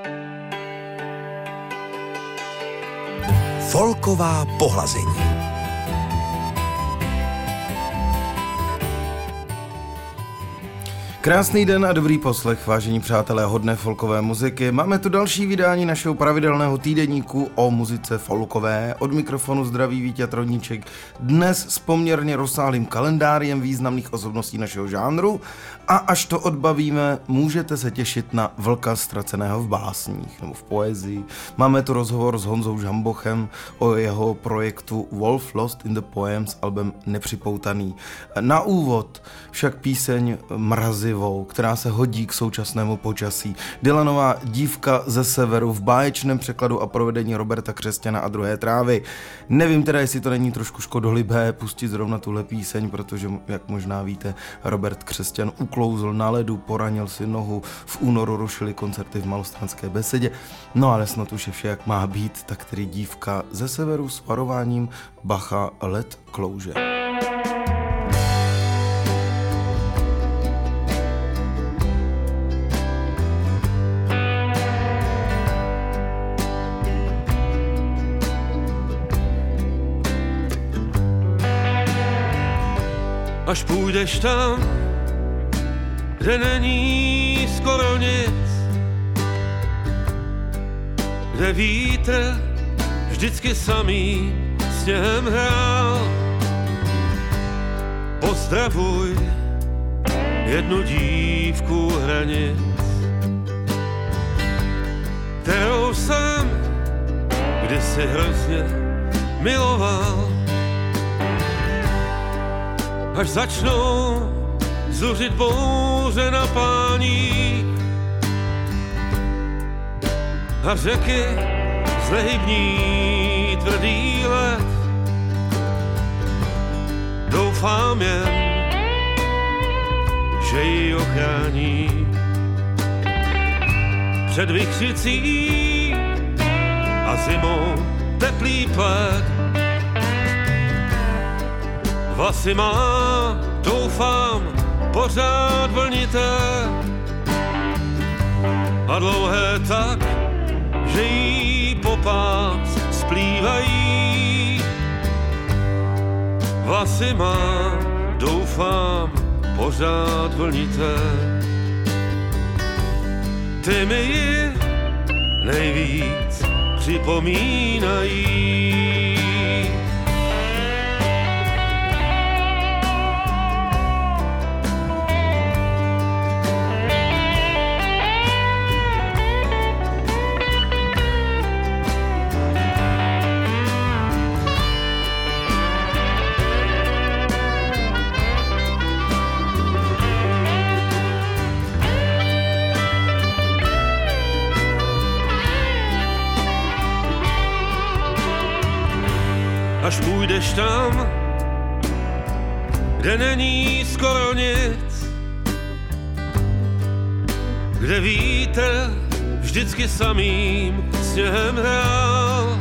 Folková pohlazení. Krásný den a dobrý poslech, vážení přátelé hodné folkové muziky. Máme tu další vydání našeho pravidelného týdeníku o muzice folkové. Od mikrofonu zdraví Vítěz Rodníček. Dnes s poměrně rozsáhlým kalendáriem významných osobností našeho žánru. A až to odbavíme, můžete se těšit na Vlka ztraceného v básních nebo v poezii. Máme tu rozhovor s Honzou Žambochem o jeho projektu Wolf Lost in the Poems, album Nepřipoutaný. Na úvod však píseň Mrazivou, která se hodí k současnému počasí. Dylanová Dívka ze severu v báječném překladu a provedení Roberta Křesťana a Druhé trávy. Nevím teda, jestli to není trošku škodolibé pustit zrovna tuhle píseň, protože, jak možná víte, Robert Křesťan uklouzl na ledu, poranil si nohu, v únoru rušili koncerty v Malostranské besedě. No ale snad už je vše, jak má být, tak tedy Dívka ze severu s varováním bacha, led klouže. Až půjdeš tam, kde není skoro nic, kde vítr vždycky samý sněhem hrál. Pozdravuj jednu dívku hranic, kterou jsem kdysi hrozně miloval. Až začnou zuřit bouře na páních a řeky znehybní tvrdý led, doufám jen, že ji ochrání před vichřicí a zimou teplý pled. Vlasy má, doufám, pořád vlnité a dlouhé tak, že jí po pás splývají. Vlasy má, doufám, pořád vlnité. Ty mi ji nejvíc připomínají. Až půjdeš tam, kde není skoro nic, kde vítr vždycky samým sněhem hrál.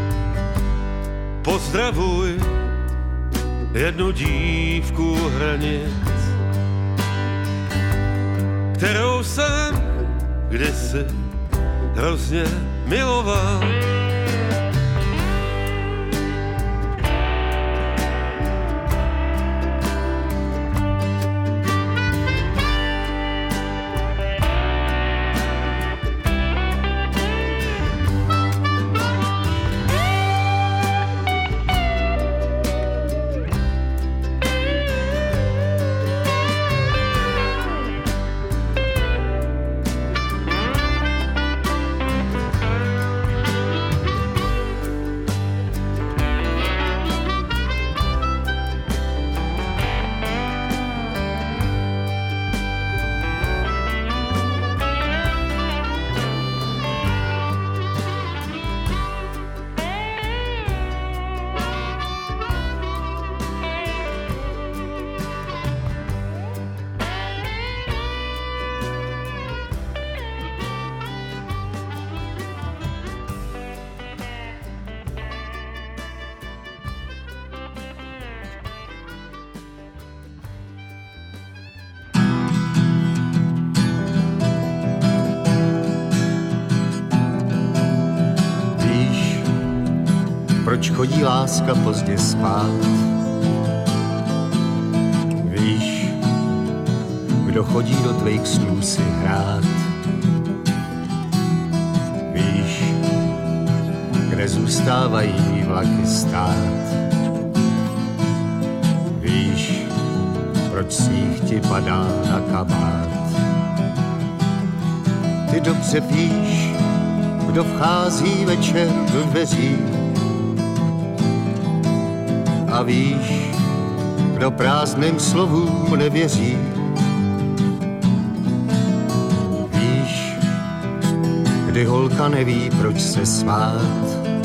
Pozdravuj jednu dívku hranic, kterou jsem kdysi hrozně miloval. chodí láska pozdě spát. Víš, kdo chodí do tvých snů si hrát. Víš, kde zůstávají vlaky stát. Víš, proč sníh ti padá na kabát. Ty dobře víš, kdo vchází večer do dveří. A víš, kdo prázdným slovům nevěří. Víš, kdy holka neví, proč se smát.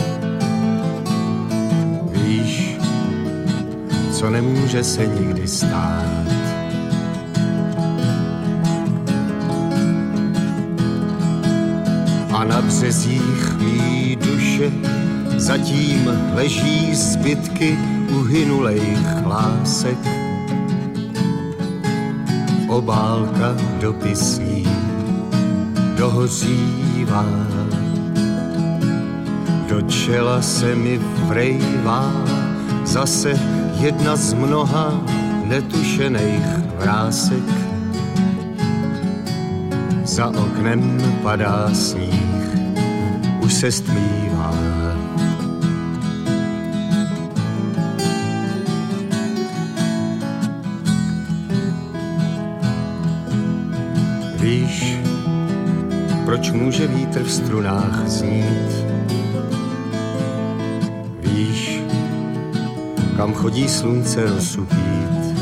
Víš, co nemůže se nikdy stát. A na březích mý duše zatím leží zbytky uhynulejch lásek. Obálka dopisní dohořívá, do čela se mi vrejvá zase jedna z mnoha netušených vrásek. Za oknem padá sníh, už se stmívá. Víš, proč může vítr v strunách znít? Víš, kam chodí slunce rozsupít?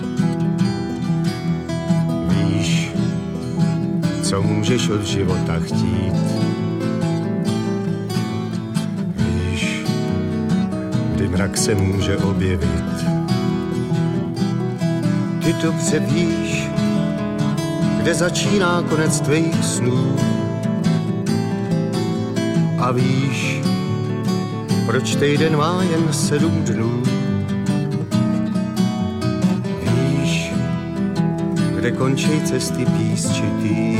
Víš, co můžeš od života chtít? Víš, kdy mrak se může objevit? Ty dobře víš, kde začíná konec tvých snů. A víš, proč týden má jen 7 dnů. Víš, kde končí cesty písčitý.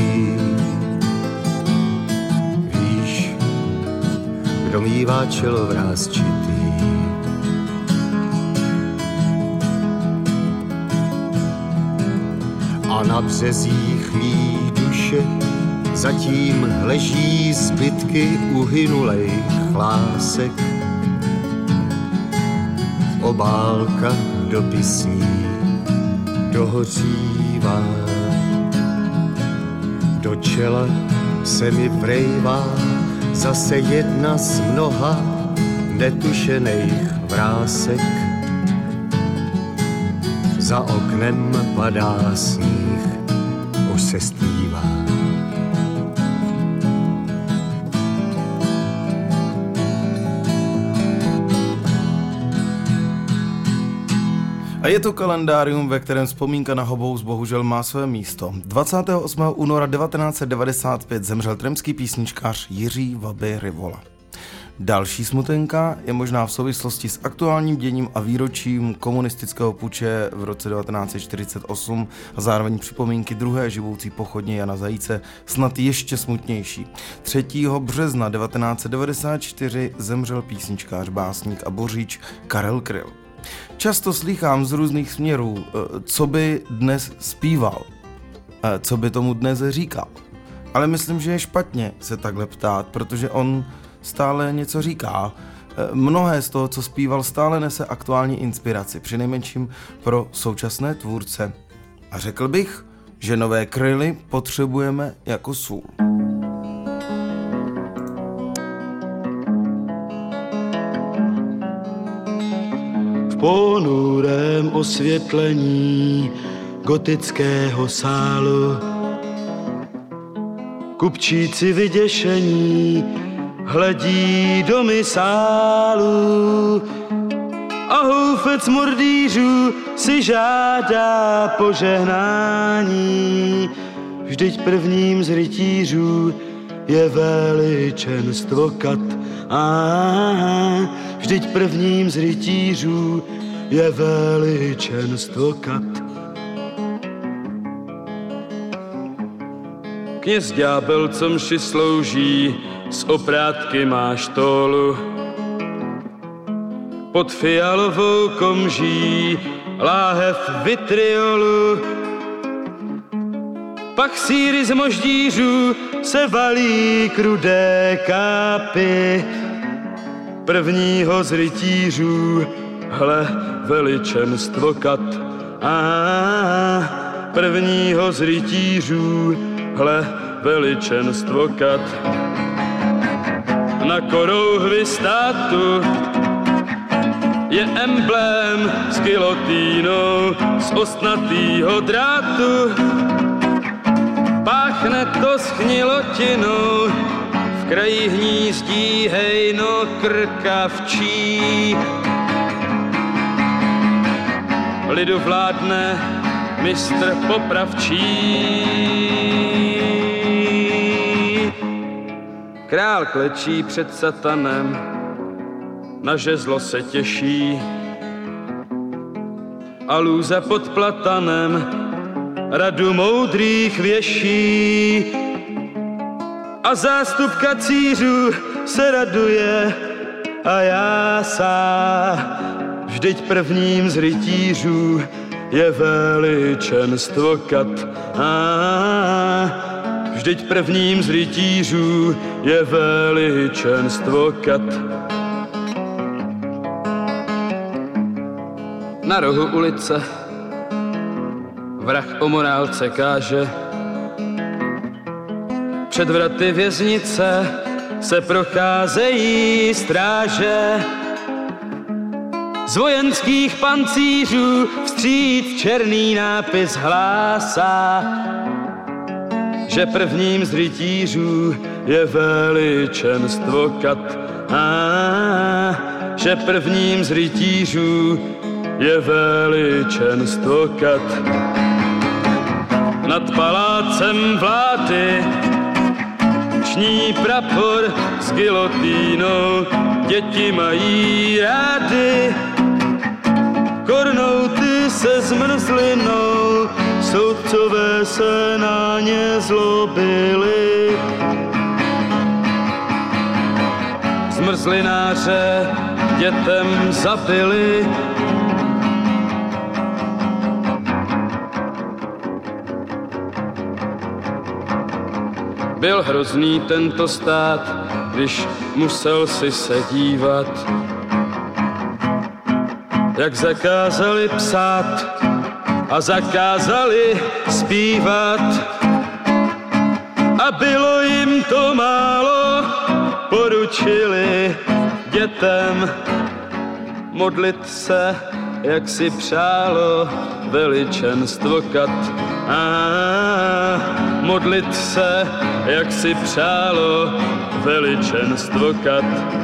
Víš, kdo mívá čelo vrásčitý. A na březích mý duše zatím leží zbytky uhynulejch lásek. Obálka dopisní dohořívá, do čela se mi vrejvá zase jedna z mnoha netušených vrásek. Za oknem padá sníh, už se stmívá. A je to kalendárium, ve kterém vzpomínka na Hobous bohužel má své místo. 28. února 1995 zemřel tremský písničkář Jiří Vaby Rivola. Další smutenka je možná v souvislosti s aktuálním děním a výročím komunistického puče v roce 1948 a zároveň připomínky druhé živoucí pochodně Jana Zajíce snad ještě smutnější. 3. března 1994 zemřel písničkář, básník a boříč Karel Kryl. Často slýchám z různých směrů, co by dnes zpíval, co by tomu dnes říkal. Ale myslím, že je špatně se takhle ptát, protože on stále něco říká. Mnohé z toho, co zpíval, stále nese aktuální inspiraci, přinejmenším pro současné tvůrce. A řekl bych, že nové Kryly potřebujeme jako sůl. V ponurém osvětlení gotického sálu kupčíci vyděšení hledí do misálu a houfec mordýřů si žádá požehnání. Vždyť prvním z rytířů je veličenstvo kat. Vždyť prvním z rytířů je veličenstvo kat. Kněz ďábel, co mši slouží, z oprátky má štólu. pod fialovou komží láhev vitriolu. Pak síry z moždířů se valí k rudé kápy. Prvního z rytířů, hle, veličenstvo kat. Prvního z rytířů, hle, veličenstvo kat. Na korouhvi státu je emblém s gilotínou z ostnatýho drátu. Páchne to schnilotinou, v kraji hnízdí hejno krkavčí. Lidu vládne mistr popravčí. Král klečí před satanem, na žezlo se těší. A lůza pod platanem radu moudrých věší. A zástup kacířů se raduje a jásá. Vždyť prvním z rytířů je veličenstvo kat. Vždyť prvním z rytířů je veličenstvo kat. Na rohu ulice vrah o morálce káže. Před vraty věznice se procházejí stráže. Z vojenských pancířů vstříc černý nápis hlásá, že prvním z rytířů je veličenstvo kat. Že prvním z rytířů je veličenstvo kat. Nad palácem vlády ční prapor s gilotínou, děti mají rády. Kornouty se zmrzlinou, soudcové se na ně zlobili. Zmrzlináře dětem zabili. Byl hrozný tento stát, když musel si se dívat, jak zakázali psát a zakázali zpívat. A bylo jim to málo, poručili dětem modlit se, jak si přálo veličenstvo kat. Modlit se, jak si přálo veličenstvo kat.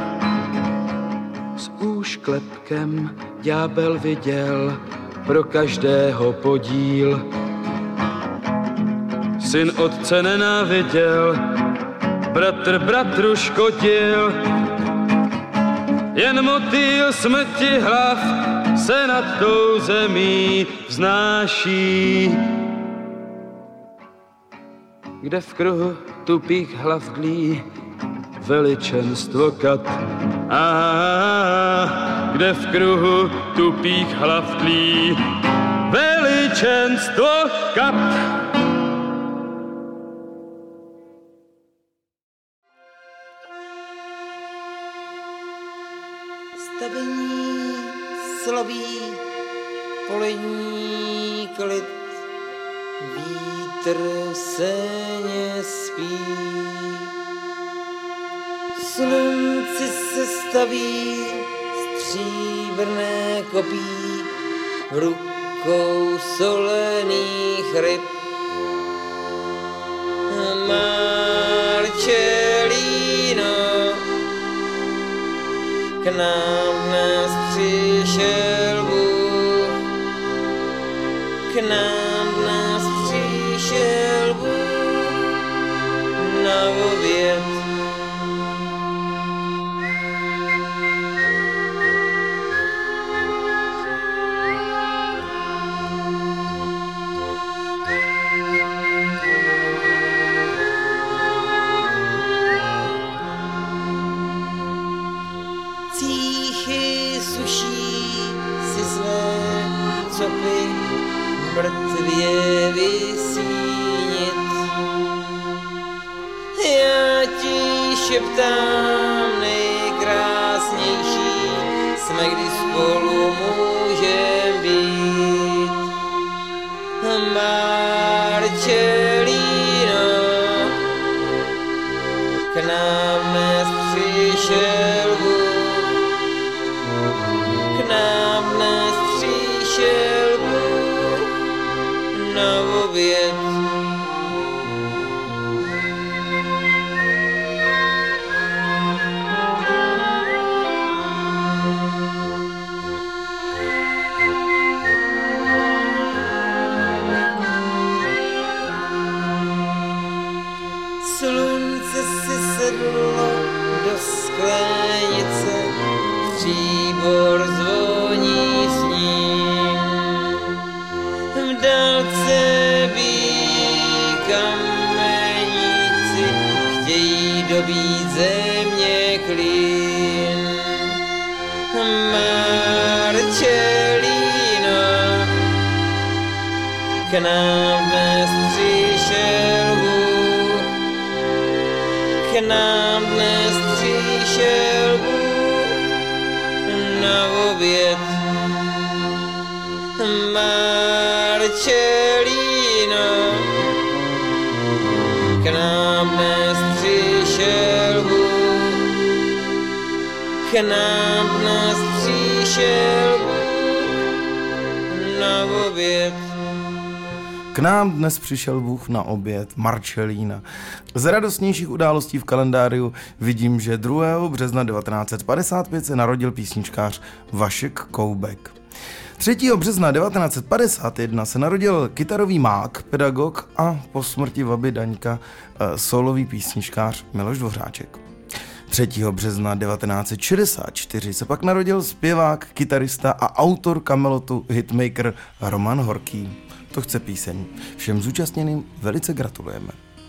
S úšklepkem ďábel viděl pro každého podíl. Syn otce nenáviděl, bratr bratru škodil. Jen motýl smrti hlav se nad tou zemí vznáší. Kde v kruhu tupých hlav dlí veličenstvo kat. Kde v kruhu tupých hlav dlí veličenstvo kat. Stavení slabý, polení klid, vítr se nespí. Slunci se staví stříbrné kopí, v rukou solených ryb. Marcelino, k nám dnes přišel Bůh, k nám dnes přišel Bůh na oběd. Cíchy suší chlapy mrtvě vysínit. Já ti šeptám, nejkrásnější jsme, kdy spolu můžem být. Marcelino, k nám dnes přišel Bůh, k nám dnes přišel Bůh na oběd. Slunce si sedlo do sklenice, stříbor zvoní s ním. V dálce bílí kameníci chtějí dobít země klín. Marcelino, k nám dnes přišel Bůh, k nám dnes přišel Bůh na oběd. Marcelino, k nám dnes přišel Bůh, k nám dnes přišel Bůh na oběd. K nám dnes přišel Bůh na oběd, Marcelína. Z radostnějších událostí v kalendáriu vidím, že 2. března 1955 se narodil písničkář Vašek Koubek. 3. března 1951 se narodil kytarový mák, pedagog a po smrti baby Daňka solový písničkář Miloš Dvořáček. 3. března 1964 se pak narodil zpěvák, kytarista a autor kamelotu hitmaker Roman Horký. To chce píseň. Všem zúčastněným velice gratulujeme.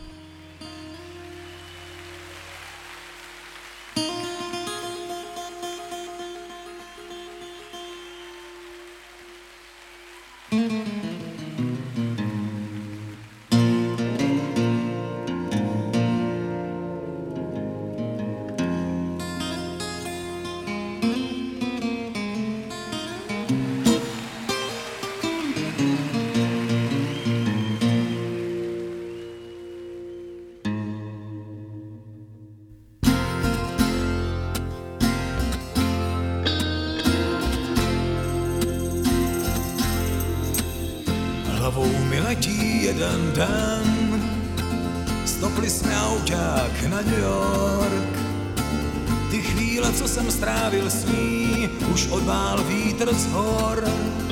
Hlavou mi letí jeden den, stopli jsme auták na New York. Ty chvíle, co jsem strávil s ní, už odvál vítr z hor.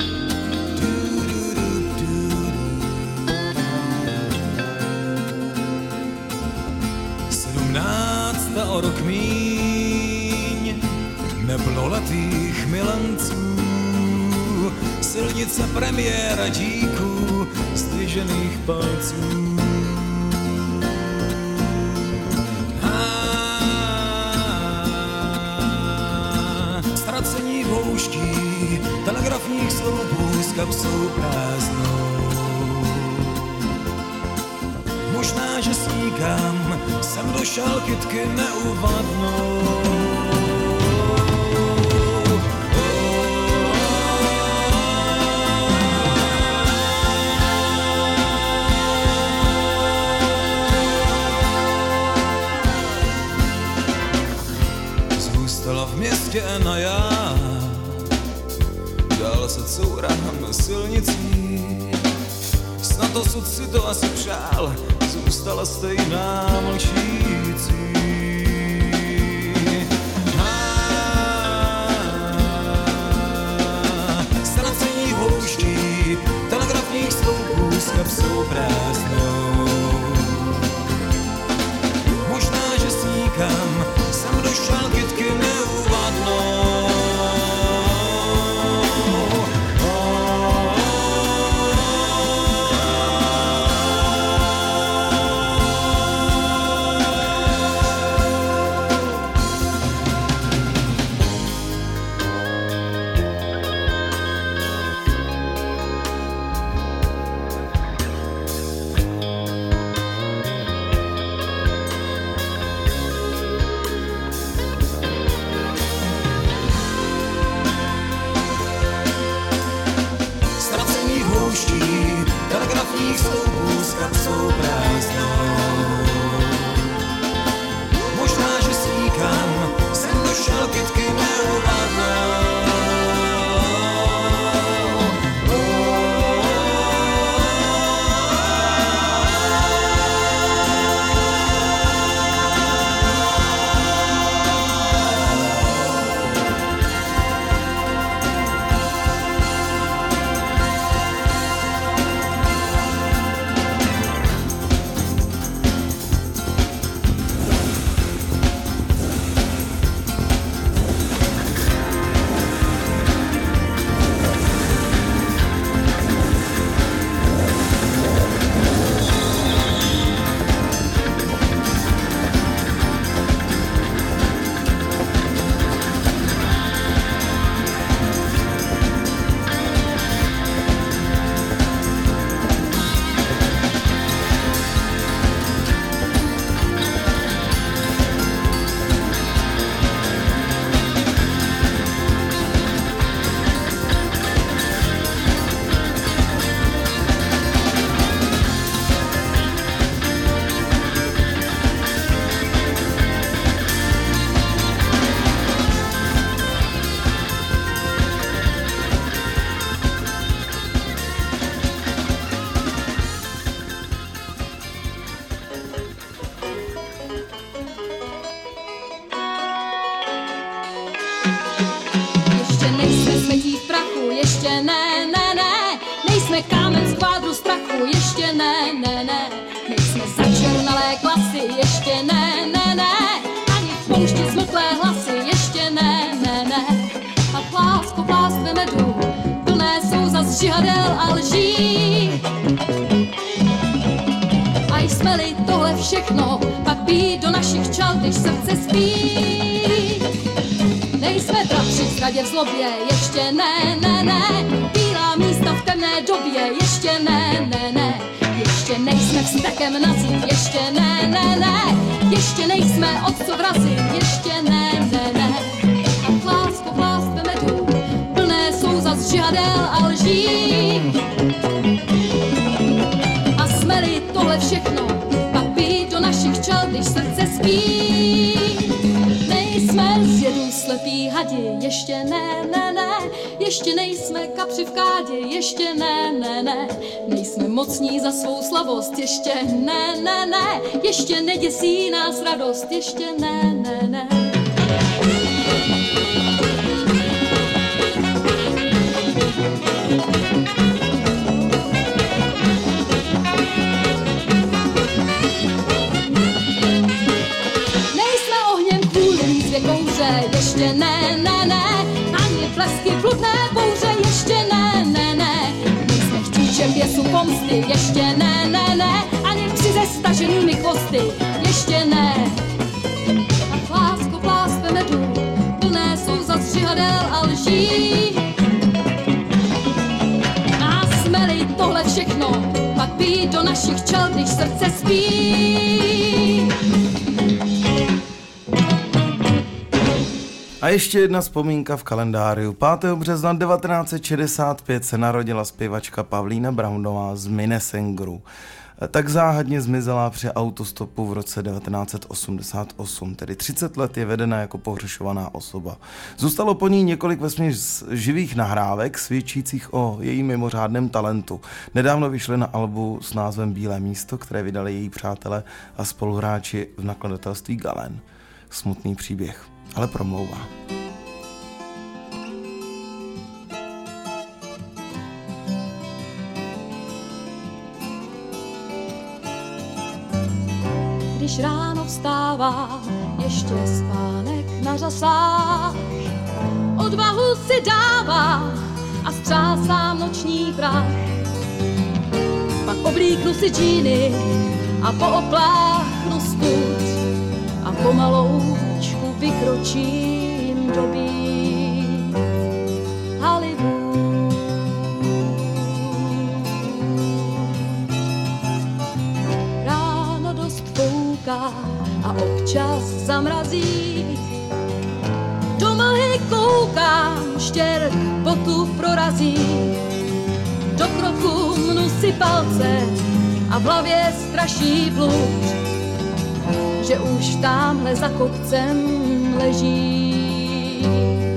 17 o rok míň, neplnoletých milenců, silnice premiéra díků, zdvižených palců. Ztracení pouští, telegrafních sloupů s kapsou prázdnou. Možná, že s nikam jsem došel kytky neuvadnou. Zůstala v městě Ena já, dál se courám silnicí. Snad osud si to asi přál, zůstala stejná mlčící. Ztracení pouští, telegrafních sloupů s kapsou prázdnou. Možná, že s nikam jsem došel kytky neuvadnou. tvých sloupů s kapsou prázdnou. Možná, že si nikam jsem došel kytky neuhadnou. Žihadel a lží. A jsme-li tohle všechno, pak být do našich čal, když srdce spí. Nejsme bratři v zradě v zlobě, ještě ne, ne, ne. Bílá místa v temné době, ještě ne, ne, ne. Ještě nejsme vztekem na zít, ještě ne, ne, ne. Ještě nejsme otcov razy, ještě ne, ne, ne. A plásko ve medu, plné jsou zas žihadel a lží. A jsme-li tohle všechno, pak být do našich čel, když srdce spí. Nejsme z jedu slepý hadi, ještě ne, ne, ne. Ještě nejsme kapři v kádě, ještě ne, ne, ne. Nejsme mocní za svou slavost, ještě ne, ne, ne. Ještě neděsí nás radost, ještě ne, ne, ne. Ještě ne, ne, ne, ani plesky bludné bouře, ještě ne, ne, ne. Nejsme chtíčem běsu pomsty, ještě ne, ne, ne, ani psi se staženými chvosty, ještě ne. A plásk ve medu, plné jsou zas žihadel a lží. A jsme-li tohle všechno, pak být do našich čel, když srdce spí. A ještě jedna vzpomínka v kalendáři. 5. března 1965 se narodila zpěvačka Pavlína Brownová z Minnesengru. Tak záhadně zmizela při autostopu v roce 1988, tedy 30 let je vedena jako pohřešovaná osoba. Zůstalo po ní několik vesměs živých nahrávek svědčících o jejím mimořádném talentu. Nedávno vyšly na albu s názvem Bílé místo, které vydali její přátelé a spoluhráči v nakladatelství Galen. Smutný příběh, ale promlouvá. Když ráno vstává, ještě spánek nařasá, odvahu si dává a střásám noční prach. Pak oblíknu si džíny a poopláchnu spud a pomaloučku vykročím do být Hollywood. Ráno dost fouká a občas zamrazí, do mlhy koukám, štěrk botu prorazí, do kroku mnu si palce a v hlavě straší blud, že už tamhle za kopcem leží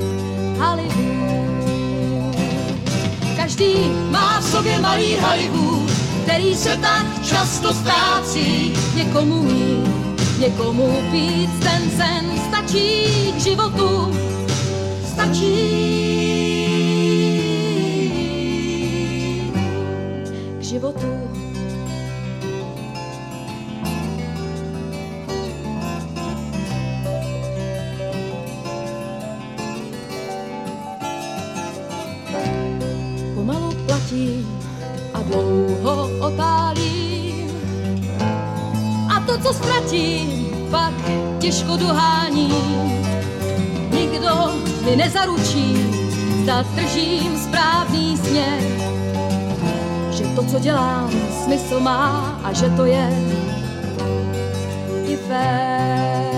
Hollywood. Každý má v sobě malý Hollywood, který se tak často ztrácí. Někomu mít, někomu víc, ten sen stačí k životu, stačí k životu. Pomalu platím a dlouho otálím a to, co ztratím, pak těžko doháním. Nikdo mi nezaručí, zda držím správný směr, že to, co dělám, smysl má a že to je i fér.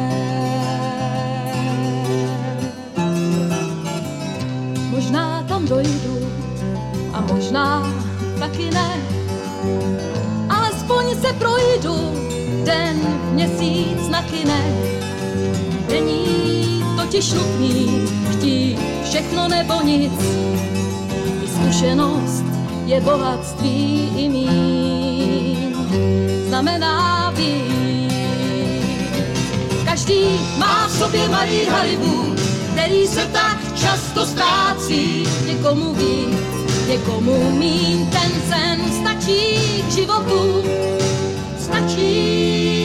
Možná tam dojdu a možná taky ne, alespoň se projdu den, měsíc na kine. Není totiž nutný chtít všechno nebo nic, i zkušenost je bohatství i míň, znamená víc. Každý má v sobě malý Hollywood, který se tak často ztrácí. Někomu víc, někomu míň, ten sen stačí k životu, stačí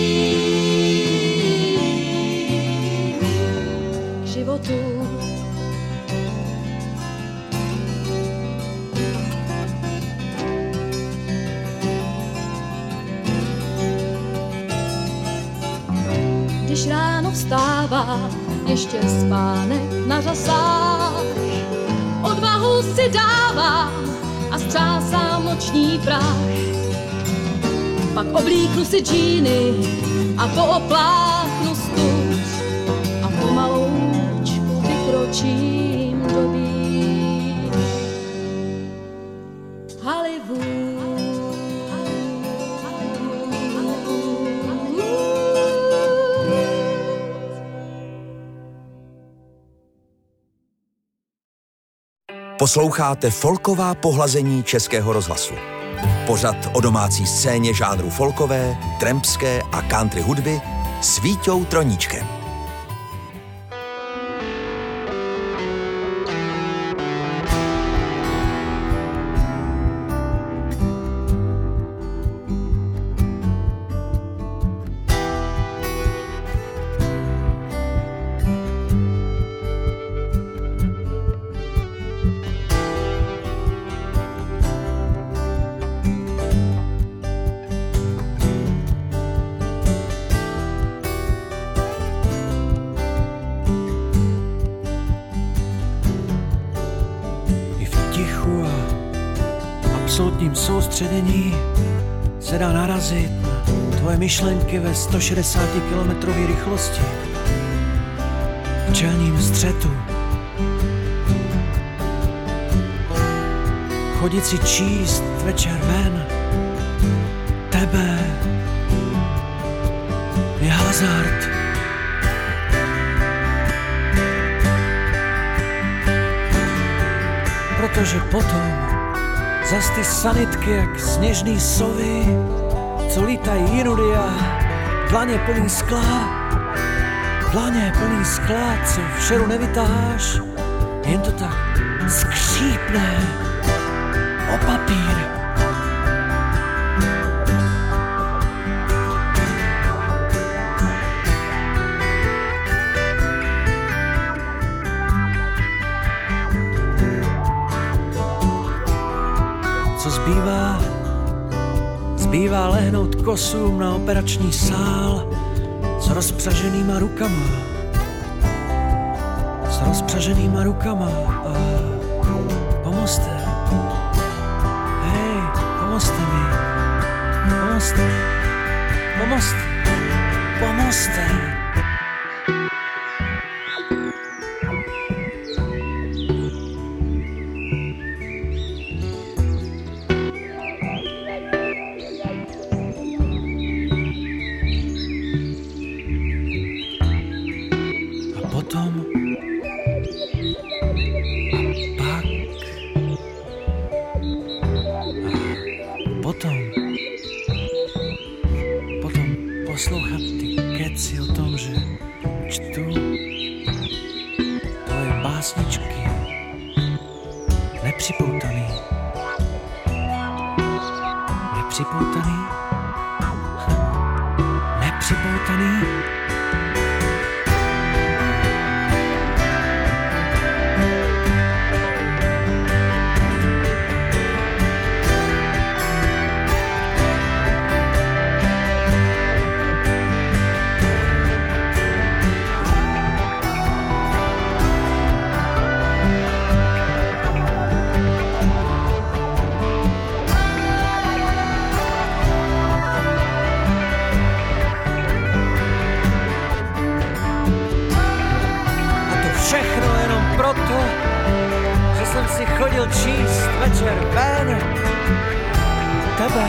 k životu. Když ráno vstává, ještě spánek na řasách, odvahu si dávám a střásám noční prach. Pak oblíknu si džíny a poopláchnu stůl a pomaloučku vykročím do býš Hollywood. Posloucháte Folková pohlazení Českého rozhlasu. Pořad o domácí scéně žánru folkové, trampské a country hudby s Víťou Troníčkem. Soustředění se dá narazit na tvoje myšlenky ve 160 km rychlosti v čelním střetu. Chodit si číst večer ven, tebe je hazard. Protože potom zas ty sanitky jak sněžný sovy, co lítají jinudy a dlaně plný skla, co v šeru nevytáháš, jen to tak skřípne o papír. Zbývá lehnout kosům na operační sál s rozpřaženýma rukama a pomozte. Hej, pomozte mi. Pomozte. potom poslouchat ty keci o tom, že čtu tvoje básničky nepřipoutaný. Nepřipoutaný? Nepřipoutaný? Chodil číst večer ven tebe.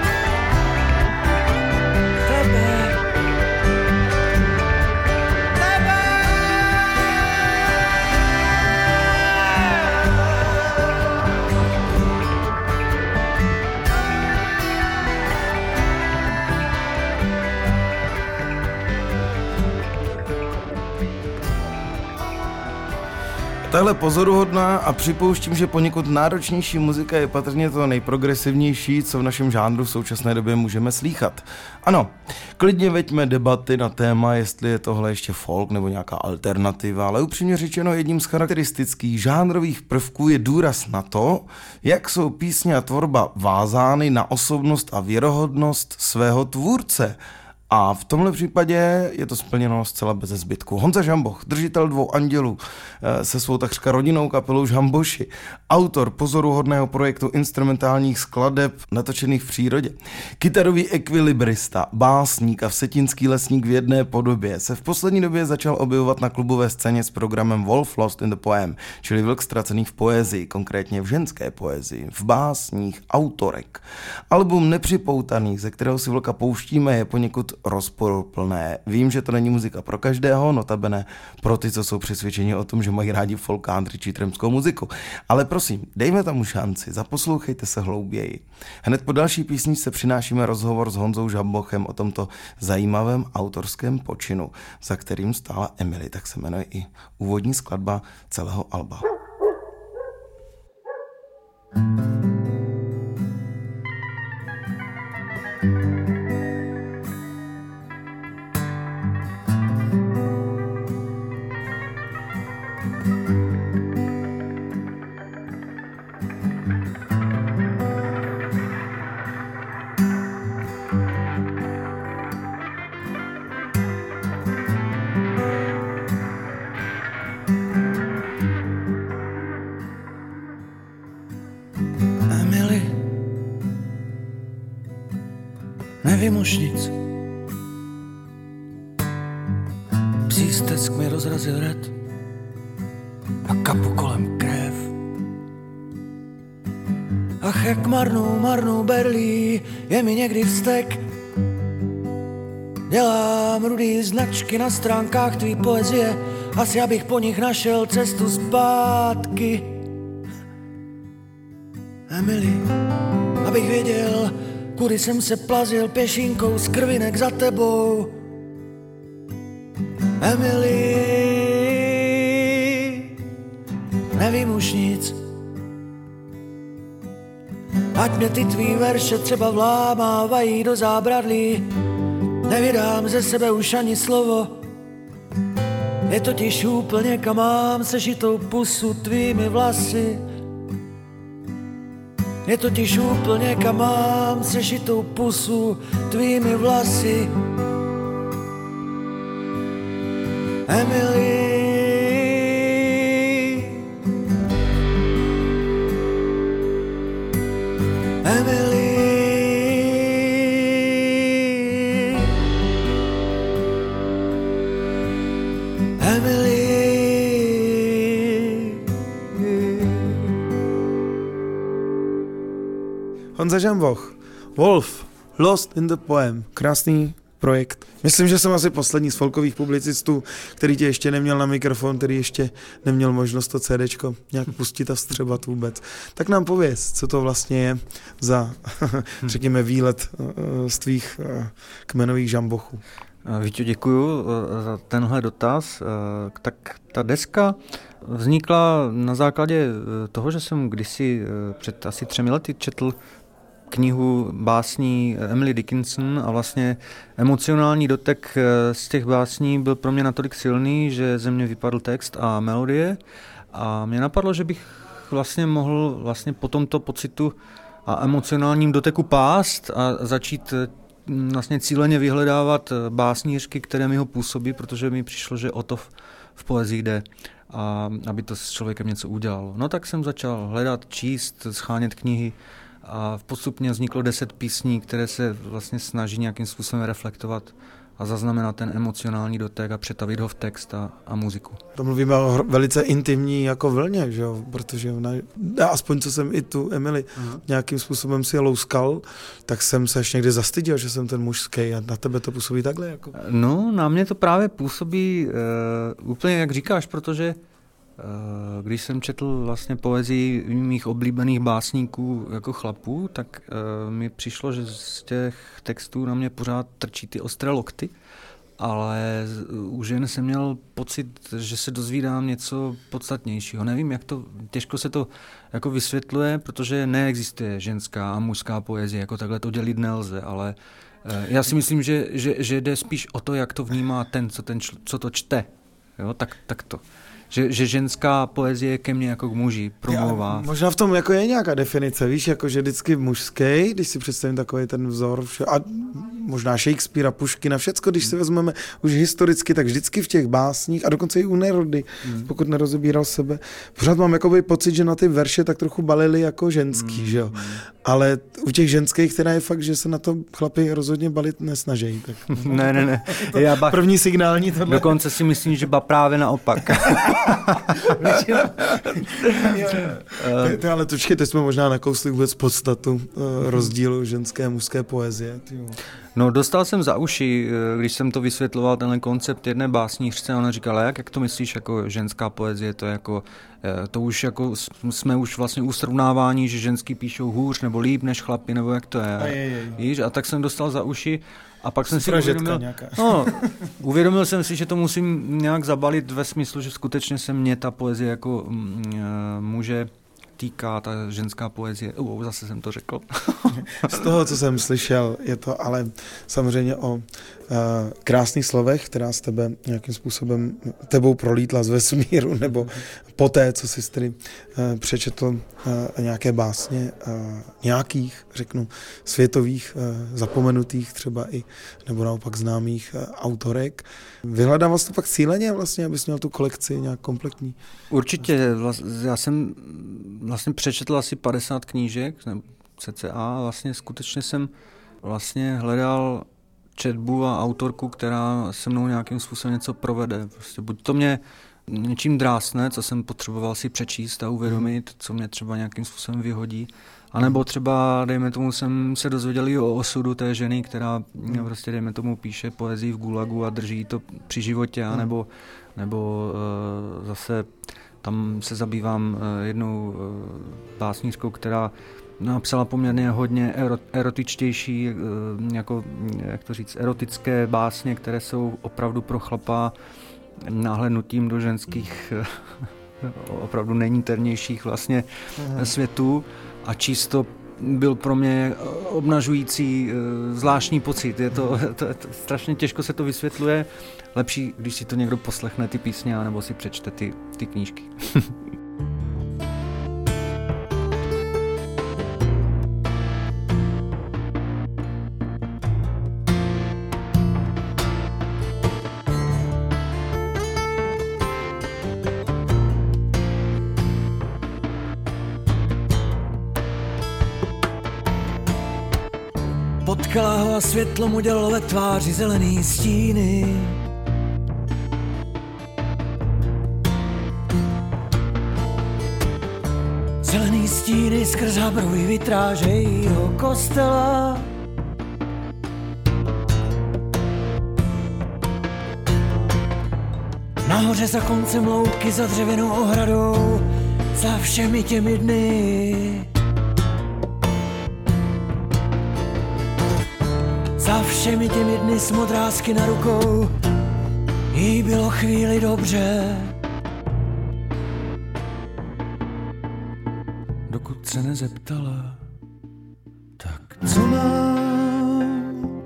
Tahle pozoruhodná a připouštím, že poněkud náročnější muzika je patrně to nejprogresivnější, co v našem žánru v současné době můžeme slýchat. Ano, klidně veďme debaty na téma, jestli je tohle ještě folk nebo nějaká alternativa, ale upřímně řečeno jedním z charakteristických žánrových prvků je důraz na to, jak jsou písně a tvorba vázány na osobnost a věrohodnost svého tvůrce. A v tomhle případě je to splněno zcela beze zbytku. Honza Žamboch, držitel Dvou andělů, se svou takřka rodinnou kapelou Žamboši, autor pozoruhodného projektu instrumentálních skladeb natočených v přírodě, kytarový ekvilibrista, básník a vsetínský lesník v jedné podobě, se v poslední době začal objevovat na klubové scéně s programem Wolf Lost in the Poem, čili vlk ztracený v poezii, konkrétně v ženské poezii, v básních autorek. Album Nepřipoutaných, ze kterého si vlka pouštíme, je poněkud rozporuplné. Vím, že to není muzika pro každého, notabene pro ty, co jsou přesvědčeni o tom, že mají rádi folk, country či trampskou muziku. Ale prosím, dejme tomu šanci, zaposlouchejte se hlouběji. Hned po další písničce přinášíme rozhovor s Honzou Žambochem o tomto zajímavém autorském počinu, za kterým stála Emily, tak se jmenuje i úvodní skladba celého alba. Nevím už nic. Přístesk mi rozrazil red a kapu kolem krev. Ach, jak marnou berlí, je mi někdy vztek. Dělám rudý značky na stránkách tvý poezie, asi abych po nich našel cestu zpátky. Emily, abych věděl, kudy jsem se plazil pěšinkou z krvinek za tebou. Emily, nevím už nic. Ať mě ty tvý verše třeba vlámávají do zábradlí, nevydám ze sebe už ani slovo. Je totiž úplně kam mám sešitou pusu tvými vlasy. Je totiž úplně kam mám sešitou pusu tvými vlasy. Emily, Emily, Emily. Honza Žamboch, Wolf, Lost in the Poem. Krásný projekt. Myslím, že jsem asi poslední z folkových publicistů, který tě ještě neměl na mikrofon, který ještě neměl možnost to CDčko nějak pustit a vstřebat vůbec. Tak nám pověz, co to vlastně je za, řekněme, výlet z tvých kmenových žambochů. Víťo, děkuju za tenhle dotaz. Tak ta deska vznikla na základě toho, že jsem kdysi před asi 3 lety četl knihu básní Emily Dickinson a vlastně emocionální dotek z těch básní byl pro mě natolik silný, že ze mě vypadl text a melodie a mě napadlo, že bych vlastně mohl vlastně po tomto pocitu a emocionálním doteku pást a začít vlastně cíleně vyhledávat básnířky, které mi ho působí, protože mi přišlo, že o to v poezii jde, a aby to s člověkem něco udělalo. No tak jsem začal hledat, číst, schánět knihy a postupně vzniklo 10 písní, které se vlastně snaží nějakým způsobem reflektovat a zaznamenat ten emocionální dotek a přetavit ho v text a muziku. To mluvíme o velice intimní jako vlně, že jo? Protože ona, aspoň co jsem i tu Emily nějakým způsobem si je louskal, tak jsem se až někdy zastyděl, že jsem ten mužský a na tebe to působí takhle? Jako? No, na mě to právě působí úplně jak říkáš, protože když jsem četl vlastně poezii mých oblíbených básníků jako chlapů, tak mi přišlo, že z těch textů na mě pořád trčí ty ostré lokty, ale u žen jsem měl pocit, že se dozvídám něco podstatnějšího. Nevím, jak to, těžko se to jako vysvětluje, protože neexistuje ženská a mužská poezie, jako takhle to dělit nelze, ale já si myslím, že jde spíš o to, jak to vnímá ten, co to čte. Jo, tak to. Že ženská poezie ke mně jako k muži promlouvá. Možná v tom jako je nějaká definice, víš, jako že vždycky mužský, když si představím takový ten vzor, a možná Shakespearea, Puškina, všecko, když si vezmeme už historicky, tak vždycky v těch básních, a dokonce i u Nerody, pokud nerozebíral sebe, pořád mám jakoby pocit, že na ty verše tak trochu balili jako ženský, že jo. Ale u těch ženských, která je fakt, že se na to chlapi rozhodně balit nesnaží. Tak... Ne. První signální tohle. Dokonce si myslím, že právě naopak. Ale počkej, teď jsme možná nakousli vůbec podstatu rozdílu ženské a mužské poezie. No, dostal jsem za uši, když jsem to vysvětloval, tenhle koncept jedné básnířce, ona říkala, jak to myslíš jako ženská poezie, to jako, to už jako, jsme už vlastně u srovnávání, že ženský píšou hůř nebo líp než chlapi, nebo jak to je. Víš? A tak jsem dostal za uši a pak jsem si uvědomil jsem si, že to musím nějak zabalit ve smyslu, že skutečně se mě ta poezie jako muže týká, ta ženská poezie. Zase jsem to řekl. Z toho, co jsem slyšel, je to ale samozřejmě o krásných slovech, která z tebe nějakým způsobem tebou prolítla z vesmíru, nebo poté, co jsi tedy přečetl nějaké básně nějakých, řeknu, světových, zapomenutých třeba i, nebo naopak známých autorek. Vyhledával jsi to pak cíleně vlastně, abys měl tu kolekci nějak kompletní? Určitě. Já jsem vlastně přečetl asi 50 knížek, cca, vlastně skutečně jsem vlastně hledal četbu a autorku, která se mnou nějakým způsobem něco provede. Prostě buď to mě něčím drásne, co jsem potřeboval si přečíst a uvědomit, co mě třeba nějakým způsobem vyhodí, anebo třeba, dejme tomu, jsem se dozvěděl i o osudu té ženy, která prostě, dejme tomu, píše poezii v gulagu a drží to při životě, nebo zase tam se zabývám jednou básnířkou, která napsala poměrně hodně erotičtější, jako, jak to říct, erotické básně, které jsou opravdu pro chlapa náhlednutím do ženských opravdu nejniternějších vlastně světů, a čisto byl pro mě obnažující zvláštní pocit. Je to strašně těžko se to vysvětluje. Lepší, když si to někdo poslechne, ty písně, anebo si přečte ty knížky. Potkala ho a světlo mu dělalo ve tváři zelený stíny. Zelený stíny skrz habrový vitráže jejího kostela. Nahoře za koncem louky, za dřevěnou ohradou, za všemi těmi dny. Za všemi těmi dny s modrásky na rukou, jí bylo chvíli dobře. Dokud se nezeptala, tak co mám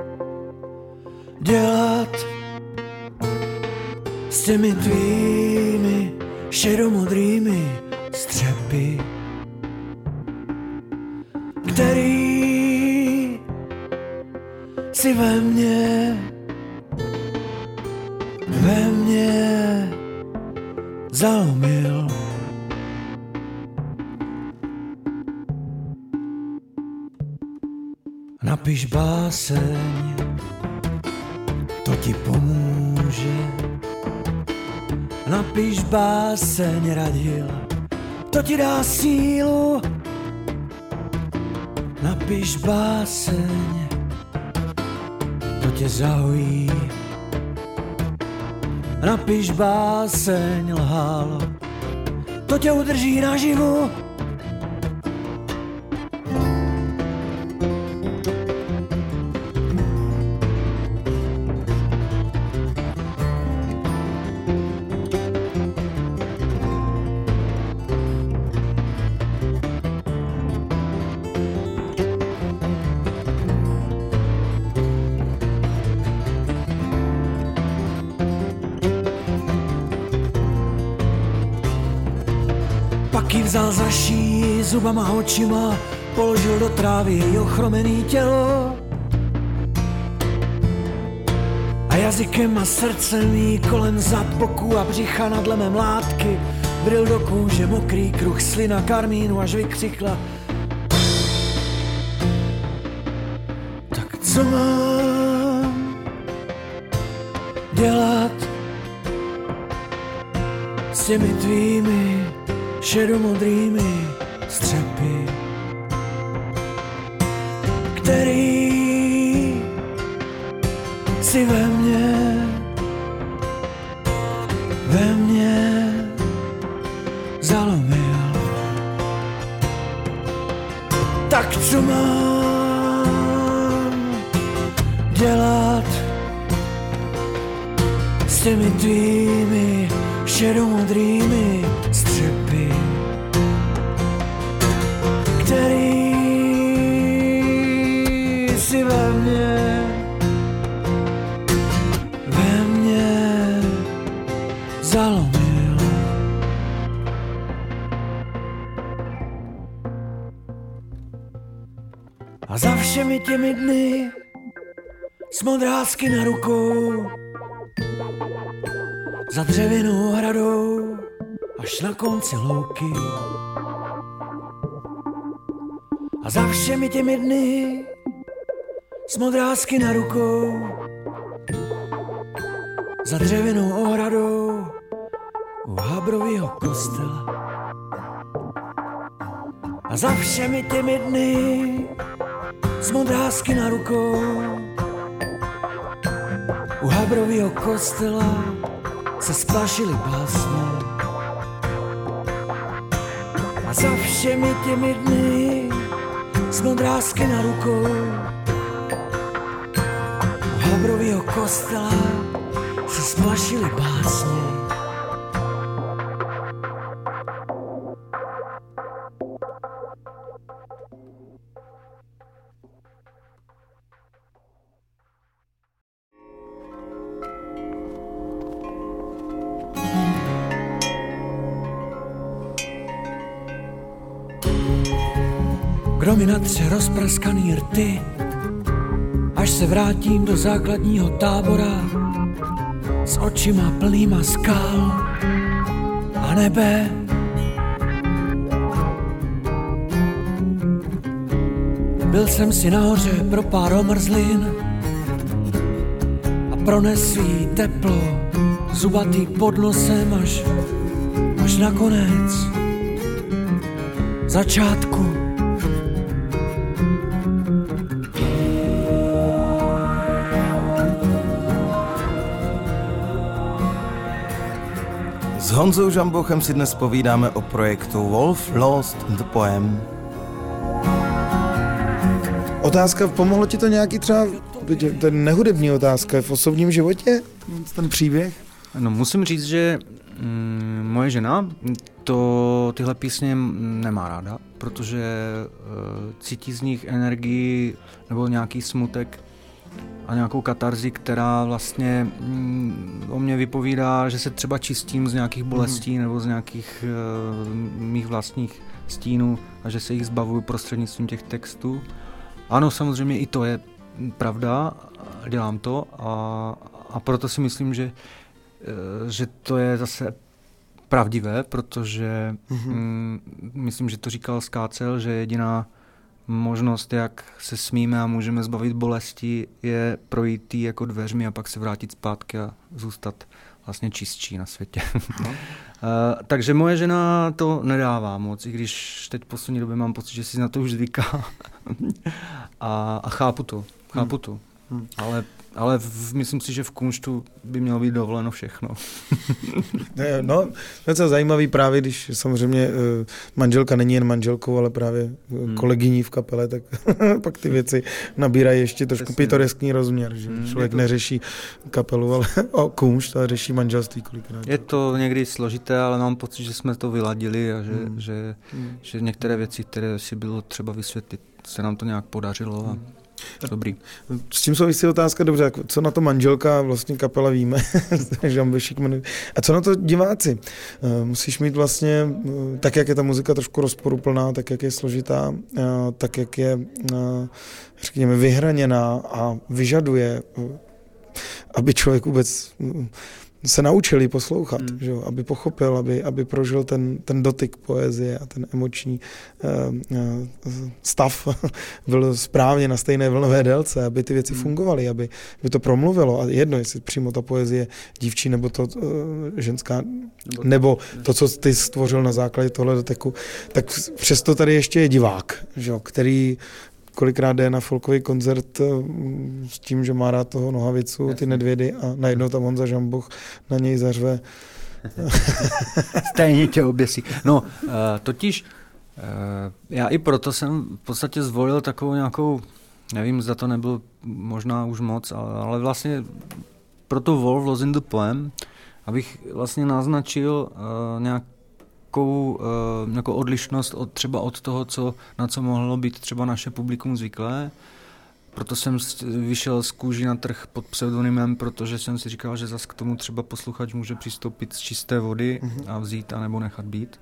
dělat s těmi tvými šedomodrými střepy, který si ve mně zalomil. Napiš báseň, to ti pomůže. Napiš báseň, Radil, to ti dá sílu. Napiš báseň, to tě zahojí. Napiš báseň, lhal, to tě udrží naživu. Vzal za šíji zubama očima, položil do trávy její ochromený tělo a jazykem a srdcem jí kolem zad, boku a břicha nad lemem látky vril do kůže mokrý kruh slina karmínu, až vykřikla: tak co mám dělat s těmi tvými šedomodrými střepy, který si ve mně zalomil. Tak co mám dělat s těmi tvými šedomodrými střepy, který si ve mně zalomil. A za všemi těmi dny s modrásky na rukou, za dřevěnou hradou až na konci louky. A za všemi těmi dny s modrásky na rukou, za dřevěnou ohradou u Habrovýho kostela. A za všemi těmi dny s modrásky na rukou u Habrovýho kostela se splašily básně. A za všemi těmi dny s modrásky na rukou u Habrovýho kostela se splašily básně. Kdo mi natře rozpraskaný rty, až se vrátím do základního tábora s očima plnýma skal a nebe. Byl jsem si nahoře pro pár omrzlin a prones svý teplo zubatý pod nosem až na konec začátku. S Honzou Žambochem si dnes povídáme o projektu Wolf Lost in the Poem. Otázka, pomohlo ti to nějaký třeba, to je nehudební otázka, v osobním životě, ten příběh? No, musím říct, že moje žena tyhle písně nemá ráda, protože cítí z nich energii nebo nějaký smutek a nějakou katarzi, která vlastně o mě vypovídá, že se třeba čistím z nějakých bolestí nebo z nějakých mých vlastních stínů a že se jich zbavuju prostřednictvím těch textů. Ano, samozřejmě i to je pravda, dělám to a proto si myslím, že to je zase pravdivé, protože myslím, že to říkal Skácel, že jediná možnost, jak se smíme a můžeme zbavit bolesti, je projít jí jako dveřmi a pak se vrátit zpátky a zůstat vlastně čistší na světě. Takže moje žena to nedává moc, i když teď v poslední době mám pocit, že si na to už zvyká. a chápu to. Ale myslím si, že v kunštu by mělo být dovoleno všechno. No, to je zajímavý právě, když samozřejmě manželka není jen manželkou, ale právě kolegyní v kapele, tak pak ty věci nabírají ještě trošku pitoreskní rozměr, že člověk neřeší kapelu, ale kunšt, ale řeší manželství kolikrát. Je to někdy složité, ale mám pocit, že jsme to vyladili a že některé věci, které si bylo třeba vysvětlit, se nám to nějak podařilo a dobrý. S tím souvisí otázka, dobře, co na to manželka, vlastně kapela víme, a co na to diváci? Musíš mít vlastně, tak jak je ta muzika trošku rozporuplná, tak jak je složitá, tak jak je, řekněme, vyhraněná a vyžaduje, aby člověk vůbec se naučili poslouchat, že jo? Aby pochopil, aby prožil ten dotyk poezie a ten emoční stav byl správně na stejné vlnové délce, aby ty věci fungovaly, aby to promluvilo. A jedno, jestli přímo ta poezie dívčí, nebo to ženská, nebo to, co ty stvořil na základě tohle doteku, tak přesto tady ještě je divák, že jo? Který kolikrát jde na folkový koncert s tím, že má rád toho Nohavicu, ty Nedvědy a najednou tam Honza Žamboch na něj zařve. Stejně tě oběsí. No, totiž já i proto jsem v podstatě zvolil takovou nějakou, nevím, zda to nebylo možná už moc, ale vlastně proto Wolf Lost in the Poem, abych vlastně naznačil nějakou odlišnost třeba od toho, na co mohlo být třeba naše publikum zvyklé. Proto jsem vyšel z kůží na trh pod pseudonymem, protože jsem si říkal, že zas k tomu třeba posluchač může přistoupit z čisté vody a vzít a nebo nechat být.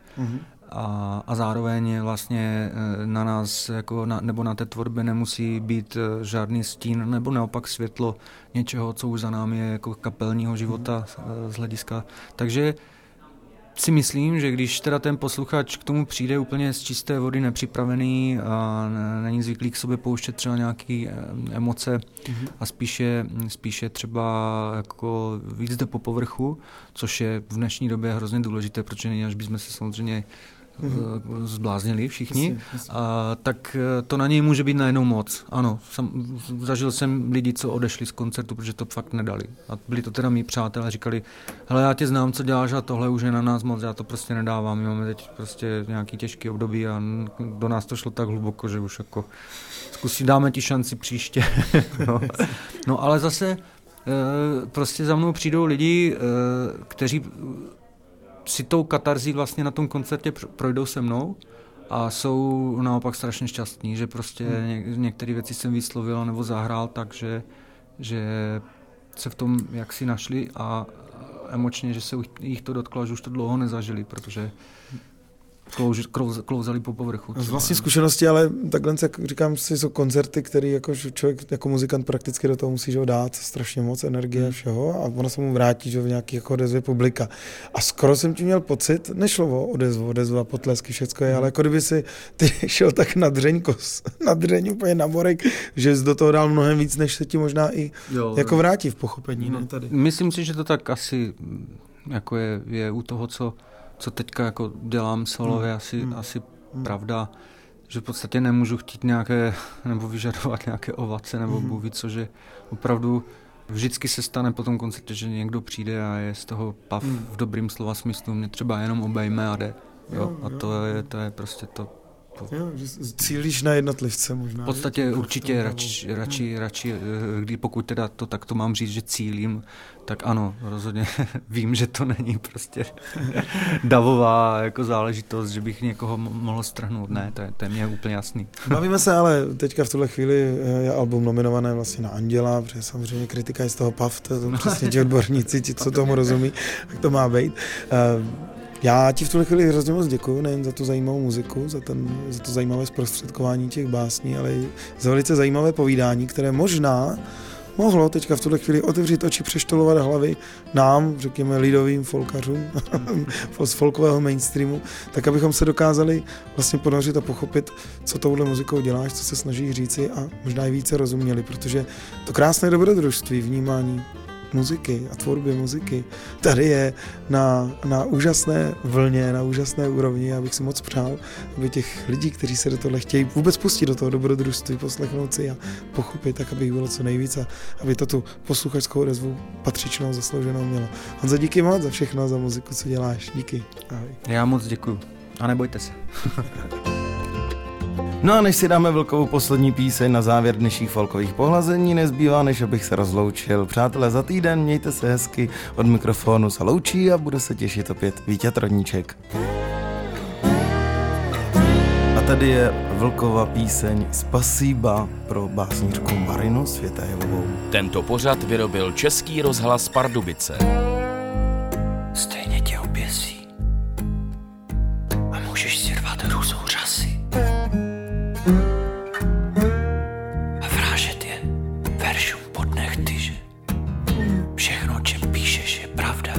A zároveň vlastně na nás nebo na té tvorbě nemusí být žádný stín nebo naopak světlo něčeho, co už za námi je jako kapelního života z hlediska. Takže si myslím, že když teda ten posluchač k tomu přijde úplně z čisté vody nepřipravený a není zvyklý k sobě pouštět třeba nějaké emoce a spíše třeba jako víc jde po povrchu, což je v dnešní době hrozně důležité, protože není, až bychom se samozřejmě zbláznili všichni, tak to na něj může být najednou moc. Ano, zažil jsem lidi, co odešli z koncertu, protože to fakt nedali. A byli to teda mý přátelé, říkali, hele, já tě znám, co děláš a tohle už je na nás moc, já to prostě nedávám, my máme teď prostě nějaký těžký období a do nás to šlo tak hluboko, že už jako dáme ti šanci příště. No ale zase prostě za mnou přijdou lidi, kteří si tou katarzí vlastně na tom koncertě projdou se mnou a jsou naopak strašně šťastní, že prostě některé věci jsem vyslovil nebo zahrál tak, že se v tom jaksi našli a emočně, že se jich to dotklo, že už to dlouho nezažili, protože klouzali po povrchu. Z vlastní zkušenosti, ale takhle, jak říkám, jsou koncerty, které jako člověk jako muzikant prakticky do toho musí dát strašně moc energie a všeho a ono se mu vrátí, že v nějaký jako odezvě publika. A skoro jsem ti měl pocit, nešlo o odezva, potlesky, všecko je, ale jako kdyby si ty šel tak na dřeň úplně na borek, že jsi do toho dal mnohem víc, než se ti možná i jako vrátí v pochopení. No, ne, tady. Myslím si, že to tak asi jako je u toho, co teďka jako dělám solově, asi pravda, že v podstatě nemůžu chtít nějaké, nebo vyžadovat nějaké ovace, nebo bůh ví co, že opravdu Vždycky se stane po tom koncertě, že někdo přijde a je z toho pav v dobrým slova smyslu, mě třeba jenom obejme a jde. Jo, a to je prostě to. Jo, že cílíš na jednotlivce možná. V podstatě určitě radši, kdy pokud teda to takto mám říct, že cílím, tak ano, rozhodně vím, že to není prostě davová jako záležitost, že bych někoho mohl strhnout. Ne, to je mně úplně jasný. Bavíme se ale teďka v tuhle chvíli je album nominované vlastně na Anděla, protože samozřejmě kritika je z toho PAF, to jsou přesně ti odborníci, ti, co tomu rozumí, tak to má být. Já ti v tuhle chvíli hrozně moc děkuju, nejen za tu zajímavou muziku, za to zajímavé zprostředkování těch básní, ale i za velice zajímavé povídání, které možná mohlo teďka v tuhle chvíli otevřít oči, přeštolovat hlavy nám, řekněme lidovým folkařům z folkového mainstreamu, tak abychom se dokázali vlastně ponořit a pochopit, co touhle muzikou děláš, co se snaží říci a možná i více rozuměli, protože to krásné dobrodružství, vnímání muziky a tvorby muziky tady je na úžasné vlně, na úžasné úrovni. Já bych si moc přál, aby těch lidí, kteří se do tohle chtějí vůbec pustit do toho dobrodružství, poslechnout si a pochopit, tak aby jich bylo co nejvíc a aby to tu posluchačskou odezvu patřičnou, zaslouženou mělo. Honzo, díky moc za všechno, za muziku, co děláš. Díky. Ahoj. Já moc děkuju. A nebojte se. No a než si dáme Vlkovou poslední píseň na závěr dnešních folkových pohlazení, nezbývá, než abych se rozloučil. Přátelé, za týden mějte se hezky, od mikrofonu se loučí a bude se těšit opět Vítě Trodníček. A tady je Vlkova píseň Spasíba pro básnířku Marinu Světajevovou. Tento pořad vyrobil Český rozhlas Pardubice. Stejně tě oběsí a můžeš si rvat růzou řasy. A vrážet je veršům pod nechty, že všechno, o čem píšeš, je pravda.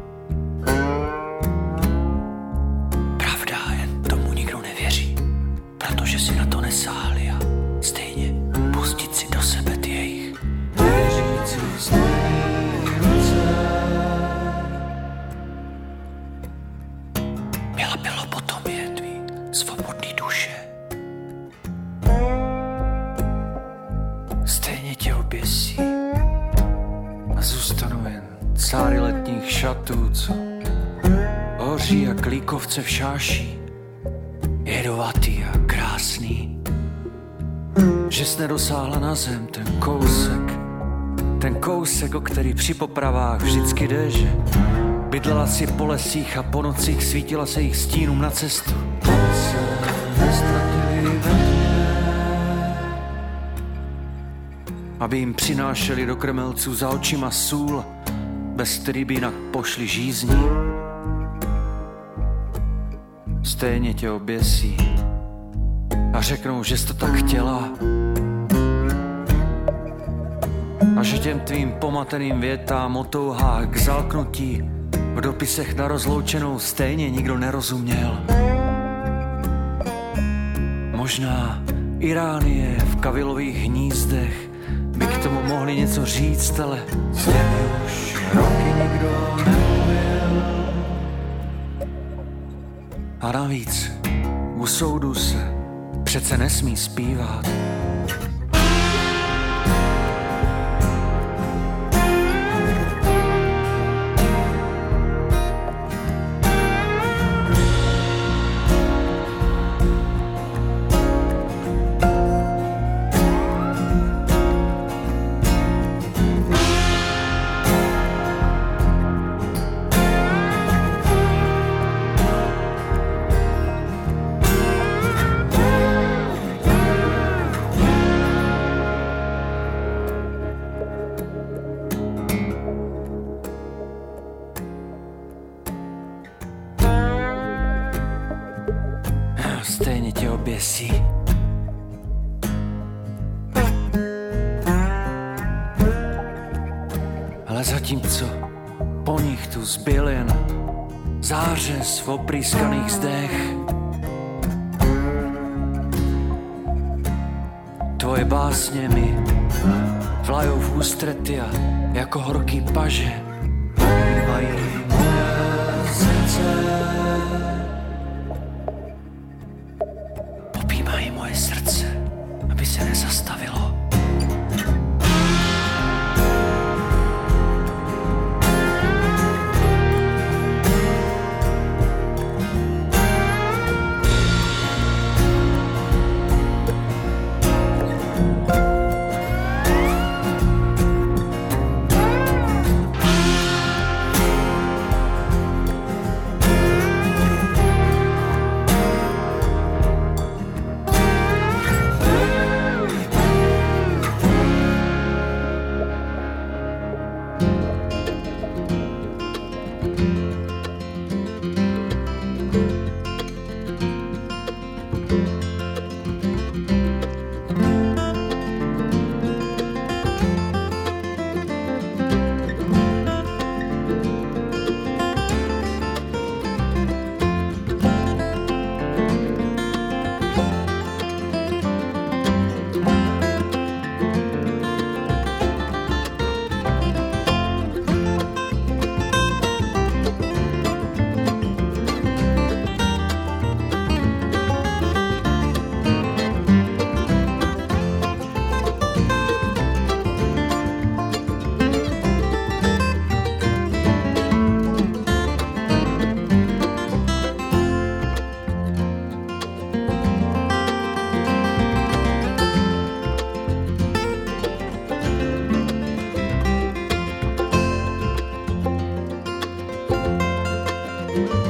Pravda, jen tomu nikdo nevěří, protože si na to nesáhli a stejně pustit si do sebe ty jejich věřící měla bylo potom je tvý svobodný duše. Stejně tě oběsí a zůstanou jen cáry letních šatů, co hoří jak líkovce v šáši, jedovatý a krásný, že jsi nedosáhla na zem ten kousek, o který při popravách vždycky jde, že bydlela si po lesích a po nocích svítila se jich stínům na cestu. Se nestratili ve tmě, aby jim přinášeli do krmelců za očima sůl, bez který by jinak pošli žízní. Stejně tě oběsí a řeknou, že jsi to tak chtěla a že těm tvým pomateným větám o touhách k zalknutí v dopisech na rozloučenou stejně nikdo nerozuměl. Možná Iránie v kavilových hnízdech by k tomu mohli něco říct, ale s těmi už roky nikdo nemluvil. A navíc u soudu se přece nesmí zpívat. Stejně tě oběsí. Ale zatímco po nich tu zbyl jen zářez v oprýskaných zdech, tvoje básně mi vlajou v ústrety a jako horký paže obývají moje srdce. Objímají moje srdce, aby se nezastavilo. Thank you.